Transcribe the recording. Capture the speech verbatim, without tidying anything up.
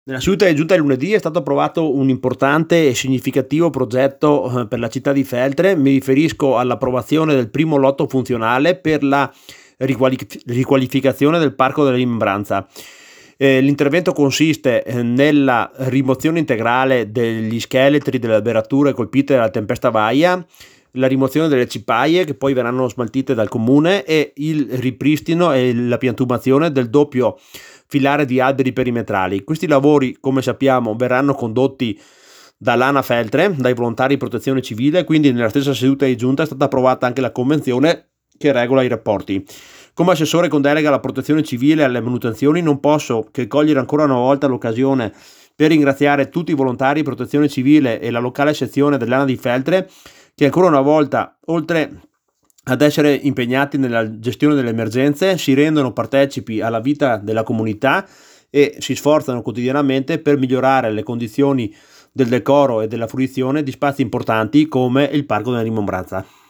Nella seduta di giunta di lunedì è stato approvato un importante e significativo progetto eh, per la città di Feltre. Mi riferisco all'approvazione del primo lotto funzionale per la riquali- riqualificazione del Parco della Rimembranza. Eh, l'intervento consiste eh, nella rimozione integrale degli scheletri delle alberature colpite dalla tempesta Vaia, la rimozione delle cipaie che poi verranno smaltite dal comune e il ripristino e la piantumazione del doppio filare di alberi perimetrali. Questi lavori, come sappiamo, verranno condotti dall'A N A Feltre, dai volontari di protezione civile, quindi nella stessa seduta di giunta è stata approvata anche la convenzione che regola i rapporti. Come assessore con delega alla protezione civile e alle manutenzioni non posso che cogliere ancora una volta l'occasione per ringraziare tutti i volontari di protezione civile e la locale sezione dell'A N A di Feltre che ancora una volta, oltre ad essere impegnati nella gestione delle emergenze, si rendono partecipi alla vita della comunità e si sforzano quotidianamente per migliorare le condizioni del decoro e della fruizione di spazi importanti come il Parco della Rimembranza.